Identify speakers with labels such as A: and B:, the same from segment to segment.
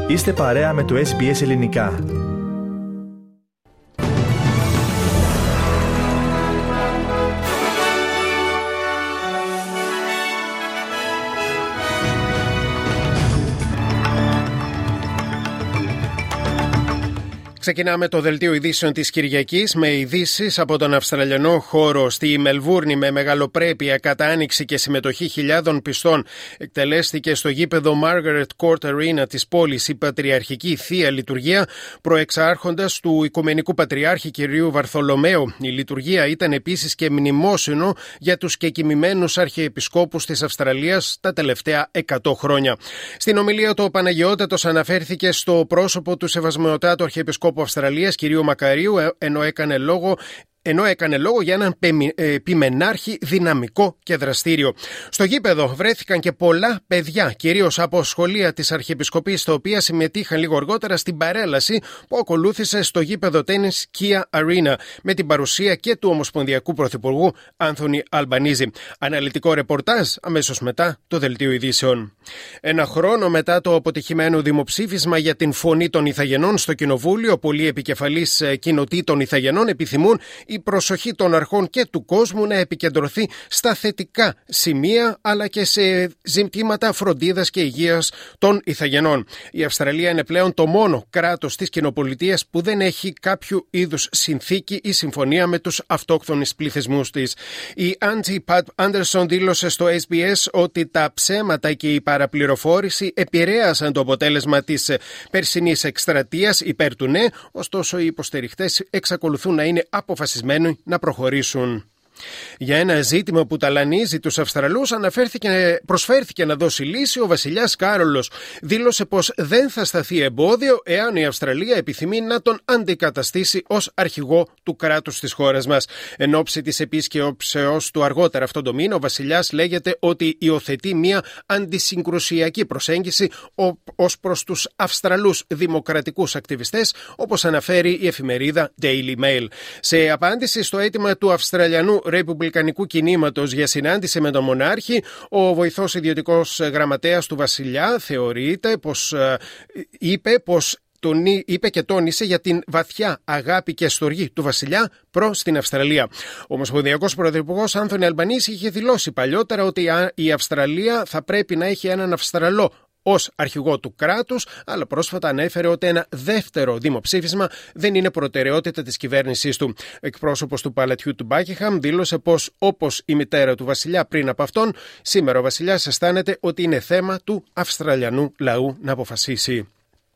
A: Είστε παρέα με το SBS Ελληνικά.
B: Ξεκινάμε το δελτίο ειδήσεων της Κυριακής με ειδήσεις από τον Αυστραλιανό χώρο. Στη Μελβούρνη, με μεγαλοπρέπεια, κατάνοιξη και συμμετοχή χιλιάδων πιστών, εκτελέστηκε στο γήπεδο Margaret Court Arena της πόλης η Πατριαρχική Θεία Λειτουργία, προεξάρχοντας του Οικουμενικού Πατριάρχη κ. Βαρθολομαίου. Η λειτουργία ήταν επίσης και μνημόσυνο για τους κεκοιμημένους αρχιεπισκόπους της Αυστραλίας τα τελευταία 100 χρόνια. Στην ομιλία του, ο Παναγιώτατος αναφέρθηκε στο πρόσωπο του Σεβασμιωτάτου Αρχιεπισκόπου Αυστραλίας, κ. Μακαρίου, ενώ έκανε λόγο για έναν ποιμενάρχη δυναμικό και δραστήριο. Στο γήπεδο βρέθηκαν και πολλά παιδιά, κυρίως από σχολεία της Αρχιεπισκοπής, τα οποία συμμετείχαν λίγο αργότερα στην παρέλαση που ακολούθησε στο γήπεδο τένις Kia Arena, με την παρουσία και του Ομοσπονδιακού Πρωθυπουργού Άνθονι Αλμπανίζη. Αναλυτικό ρεπορτάζ αμέσως μετά το δελτίο ειδήσεων. Ένα χρόνο μετά το αποτυχημένο δημοψήφισμα για την φωνή των Ιθαγενών στο Κοινοβούλιο, πολλοί επικεφαλείς κοινοτήτων Ιθαγενών επιθυμούν η προσοχή των αρχών και του κόσμου να επικεντρωθεί στα θετικά σημεία, αλλά και σε ζητήματα φροντίδας και υγείας των Ιθαγενών. Η Αυστραλία είναι πλέον το μόνο κράτος της κοινοπολιτείας που δεν έχει κάποιο είδους συνθήκη ή συμφωνία με τους αυτόχθονες πληθυσμούς της. Η Άντι Πατ Άντερσον δήλωσε στο SBS ότι τα ψέματα και η παραπληροφόρηση επηρέασαν το αποτέλεσμα της περσινής εκστρατείας υπέρ του ναι, ωστόσο οι υποστηριχτές εξακολουθούν να είναι αποφασισμένοι να προχωρήσουν. Για ένα ζήτημα που ταλανίζει τους Αυστραλούς προσφέρθηκε να δώσει λύση. Ο βασιλιάς Κάρολος δήλωσε πως δεν θα σταθεί εμπόδιο εάν η Αυστραλία επιθυμεί να τον αντικαταστήσει ως αρχηγό του κράτους της χώρας μας. Εν ώψη της επίσκεψεώς του αργότερα αυτόν τον μήνα, ο βασιλιάς λέγεται ότι υιοθετεί μια αντισυγκρουσιακή προσέγγιση ως προς τους Αυστραλούς δημοκρατικούς ακτιβιστές, όπως αναφέρει η εφημερίδα Daily Mail. Σε απάντηση στο αίτημα του Αυστραλιανού Ρεπουμπλικανικού Κινήματος για συνάντηση με τον Μονάρχη, ο βοηθός ιδιωτικός γραμματέας του βασιλιά είπε και τόνισε για την βαθιά αγάπη και στοργή του βασιλιά προς την Αυστραλία. Ο Ομοσπονδιακός Πρωθυπουργός Άνθονι Αλμπανίζη είχε δηλώσει παλιότερα ότι η Αυστραλία θα πρέπει να έχει έναν Αυστραλό ως αρχηγό του κράτους, αλλά πρόσφατα ανέφερε ότι ένα δεύτερο δημοψήφισμα δεν είναι προτεραιότητα της κυβέρνησής του. Εκπρόσωπος του παλατιού του Μπάκιγχαμ δήλωσε πως, όπως η μητέρα του βασιλιά πριν από αυτόν, σήμερα ο βασιλιάς αισθάνεται ότι είναι θέμα του Αυστραλιανού λαού να αποφασίσει.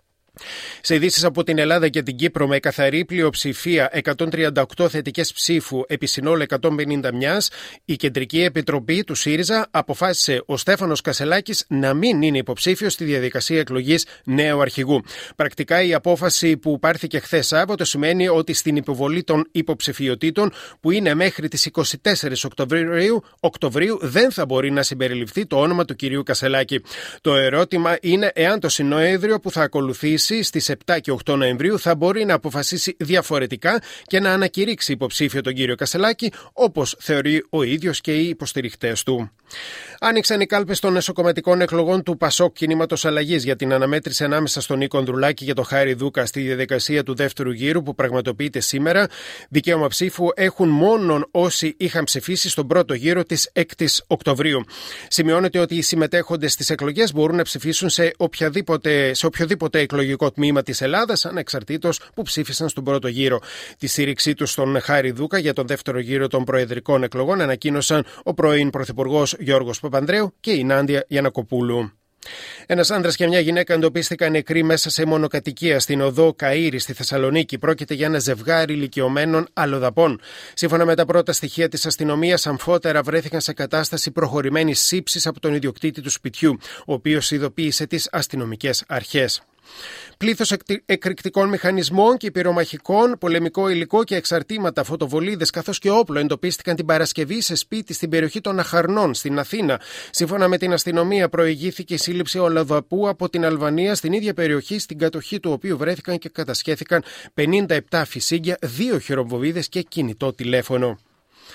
B: Σε ειδήσεις από την Ελλάδα και την Κύπρο, με καθαρή πλειοψηφία 138 θετικές ψήφου επί συνόλου 151, η Κεντρική Επιτροπή του ΣΥΡΙΖΑ αποφάσισε ο Στέφανος Κασελάκης να μην είναι υποψήφιος στη διαδικασία εκλογής νέου αρχηγού. Πρακτικά, η απόφαση που πάρθηκε χθες Σάββατο σημαίνει ότι στην υποβολή των υποψηφιωτήτων, που είναι μέχρι τις 24 Οκτωβρίου, δεν θα μπορεί να συμπεριληφθεί το όνομα του κυρίου Κασελάκη. Το ερώτημα είναι εάν το Συνέδριο που θα ακολουθήσει στις 7 και 8 Νοεμβρίου θα μπορεί να αποφασίσει διαφορετικά και να ανακηρύξει υποψήφιο τον κύριο Κασελάκη, όπως θεωρεί ο ίδιος και οι υποστηριχτές του. Άνοιξαν οι κάλπες των εσωκομματικών εκλογών του Πασόκ Κινήματος Αλλαγής για την αναμέτρηση ανάμεσα στον Νίκο Ανδρουλάκη και τον Χάρη Δούκα στη διαδικασία του δεύτερου γύρου που πραγματοποιείται σήμερα. Δικαίωμα ψήφου έχουν μόνον όσοι είχαν ψηφίσει στον πρώτο γύρο της 6ης Οκτωβρίου. Σημειώνεται ότι οι συμμετέχοντες στις εκλογές μπορούν να ψηφίσουν σε οποιοδήποτε εκλογικό τμήμα της Ελλάδας, ανεξαρτήτως που ψήφισαν στον πρώτο γύρο. Τη στήριξή τους στον Χάρη Δούκα για τον δεύτερο γύρο των προεδρικών εκλογών ανακοίνωσαν ο πρώην Πρωθυπουργός Γιώργος Παπανδρέου και η Νάντια Γιαννακοπούλου. Ένας άνδρας και μια γυναίκα εντοπίστηκαν νεκροί μέσα σε μονοκατοικία στην οδό Καΐρη στη Θεσσαλονίκη. Πρόκειται για ένα ζευγάρι ηλικιωμένων αλλοδαπών. Σύμφωνα με τα πρώτα στοιχεία της αστυνομίας, αμφότερα βρέθηκαν σε κατάσταση προχωρημένης σύψης από τον ιδιοκτήτη του σπιτιού, ο οποίος ειδοποίησε τις αστυνομικές αρχές. Πλήθος εκρηκτικών μηχανισμών και πυρομαχικών, πολεμικό υλικό και εξαρτήματα, φωτοβολίδες καθώς και όπλο εντοπίστηκαν την Παρασκευή σε σπίτι στην περιοχή των Αχαρνών στην Αθήνα. Σύμφωνα με την αστυνομία, προηγήθηκε η σύλληψη αλλοδαπού από την Αλβανία στην ίδια περιοχή, στην κατοχή του οποίου βρέθηκαν και κατασχέθηκαν 57 φυσίγγια, 2 χειροβομβίδες και κινητό τηλέφωνο.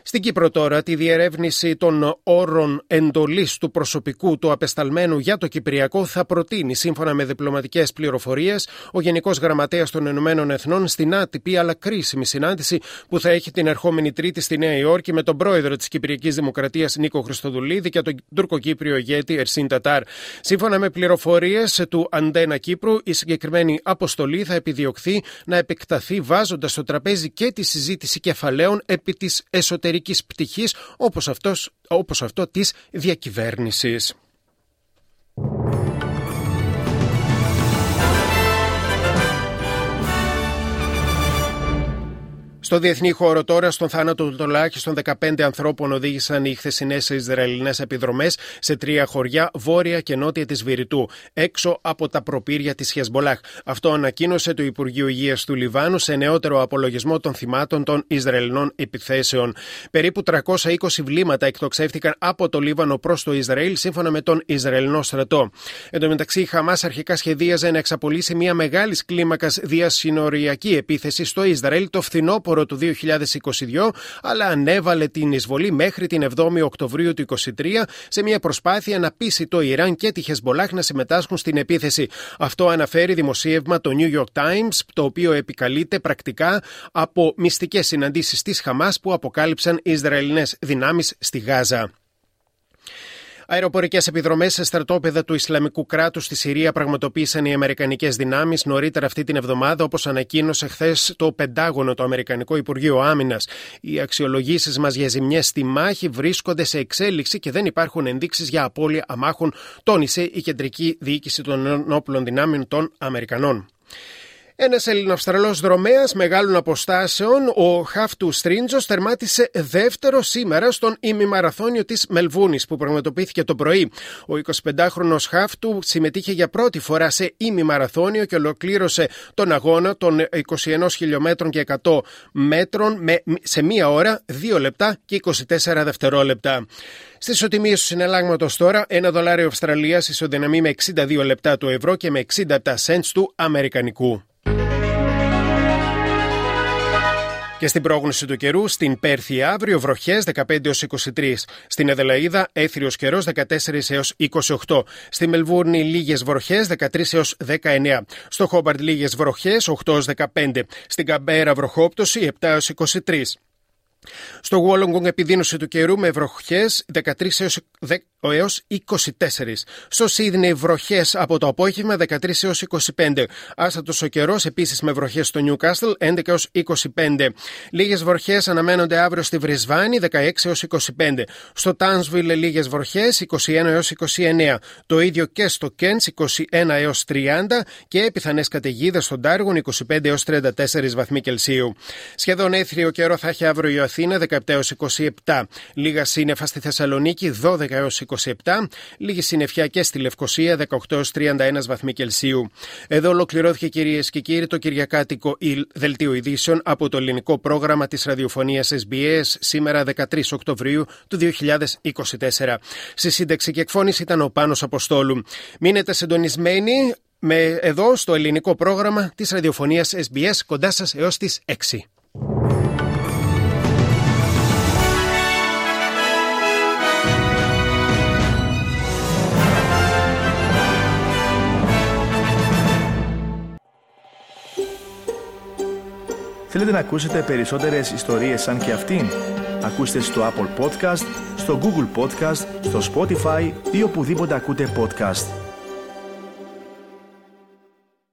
B: Στην Κύπρο τώρα, τη διερεύνηση των όρων εντολής του προσωπικού του απεσταλμένου για το Κυπριακό θα προτείνει, σύμφωνα με διπλωματικές πληροφορίες, ο Γενικός Γραμματέας των Ηνωμένων Εθνών στην άτυπη αλλά κρίσιμη συνάντηση που θα έχει την ερχόμενη Τρίτη στη Νέα Υόρκη με τον πρόεδρο της Κυπριακής Δημοκρατίας Νίκο Χριστοδουλίδη και τον τουρκοκύπριο ηγέτη Ερσίν Τατάρ. Σύμφωνα με πληροφορίες του Αντένα Κύπρου, η συγκεκριμένη αποστολή θα επιδιωχθεί να επεκταθεί βάζοντας στο τραπέζι και τη συζήτηση κεφαλαίων επί της εσωτερικής πτυχής όπως αυτό της διακυβέρνησης. Στο διεθνή χώρο τώρα, στον θάνατο τουλάχιστον 15 ανθρώπων οδήγησαν οι χθεσινές Ισραηλινές επιδρομές σε 3 χωριά βόρεια και νότια της Βηρητού, έξω από τα προπήρια της Χεσμολάχ. Αυτό ανακοίνωσε το Υπουργείο Υγείας του Λιβάνου σε νεότερο απολογισμό των θυμάτων των Ισραηλινών επιθέσεων. Περίπου 320 βλήματα εκτοξεύτηκαν από το Λίβανο προς το Ισραήλ, σύμφωνα με τον Ισραηλινό στρατό. Εν τω μεταξύ, η Χαμάς αρχικά σχεδίαζε να εξαπολύσει μια μεγάλης κλίμακας διασυνοριακή επίθεση στο Ισραήλ το φθινόπωρο του 2022, αλλά ανέβαλε την εισβολή μέχρι την 7η Οκτωβρίου του 2023 σε μια προσπάθεια να πείσει το Ιράν και τη Χεσμολάχ να συμμετάσχουν στην επίθεση. Αυτό αναφέρει δημοσίευμα το New York Times, το οποίο επικαλείται πρακτικά από μυστικές συναντήσεις της Χαμάς που αποκάλυψαν οι Ισραηλινές δυνάμεις στη Γάζα. Αεροπορικές επιδρομές σε στρατόπεδα του Ισλαμικού κράτους στη Συρία πραγματοποίησαν οι αμερικανικές δυνάμεις νωρίτερα αυτή την εβδομάδα, όπως ανακοίνωσε χθες το Πεντάγωνο, το Αμερικανικό Υπουργείο Άμυνας. Οι αξιολογήσεις μας για ζημιές στη μάχη βρίσκονται σε εξέλιξη και δεν υπάρχουν ενδείξεις για απώλεια αμάχων, τόνισε η Κεντρική Διοίκηση των Ενόπλων Δυνάμεων των Αμερικανών. Ένας Ελληνοαυστραλός δρομέας μεγάλων αποστάσεων, ο Χάφτου Στρίντζος, τερμάτισε δεύτερο σήμερα στον ημιμαραθώνιο της Μελβούνης που πραγματοποιήθηκε το πρωί. Ο 25χρονος Χάφτου συμμετείχε για πρώτη φορά σε ημιμαραθώνιο και ολοκλήρωσε τον αγώνα των 21 χιλιόμετρων και 100 μέτρων σε 1 ώρα, 2 λεπτά και 24 δευτερόλεπτα. Στις ισοτιμίες του συναλλάγματος τώρα, $1 Αυστραλίας ισοδυναμεί με 62 λεπτά του ευρώ και με 67 cents του αμερικανικού. Και στην πρόγνωση του καιρού, στην Πέρθη αύριο βροχές 15 έως 23. Στην Αδελαΐδα έθριος καιρός 14 έως 28. Στη Μελβούρνη λίγες βροχές 13 έως 19. Στο Χόμπαρτ λίγες βροχές 8 έως 15. Στην Καμπέρα βροχόπτωση 7 έως 23. Στο Γουόλογκονγκ επιδείνωση του καιρού με βροχές 13 έως 24. Στο Σίδνεϊ βροχές από το απόγευμα 13 έως 25. Άστατος ο καιρός επίσης με βροχές στο Νιουκάστλ 11 έως 25. Λίγες βροχές αναμένονται αύριο στη Βρισβάνη 16 έως 25. Στο Τάουνσβιλ λίγες βροχές 21 έως 29. Το ίδιο και στο Κέντς 21 έως 30 και πιθανές καταιγίδες στον Ντάργον 25 έως 34 βαθμοί Κελσίου. Σχεδόν έθριο καιρό θα έχει αύριο η Αθήνα 17 έως 27. Λίγα σύννεφα στη Θεσσαλονίκη 12 έως 27. Λίγη συννεφιά και στη Λευκοσία 18 έως 31 βαθμοί Κελσίου. Εδώ ολοκληρώθηκε, κυρίες και κύριοι, το κυριακάτικο δελτίο ειδήσεων από το ελληνικό πρόγραμμα της ραδιοφωνίας SBS σήμερα 13 Οκτωβρίου του 2024. Στη σύνταξη και εκφώνηση ήταν ο Πάνος Αποστόλου. Μείνετε συντονισμένοι εδώ στο ελληνικό πρόγραμμα της ραδιοφωνίας SBS, κοντά σας έως τις 6.
A: Θέλετε να ακούσετε περισσότερες ιστορίες σαν και αυτήν? Ακούστε στο Apple Podcast, στο Google Podcast, στο Spotify ή οπουδήποτε ακούτε podcast.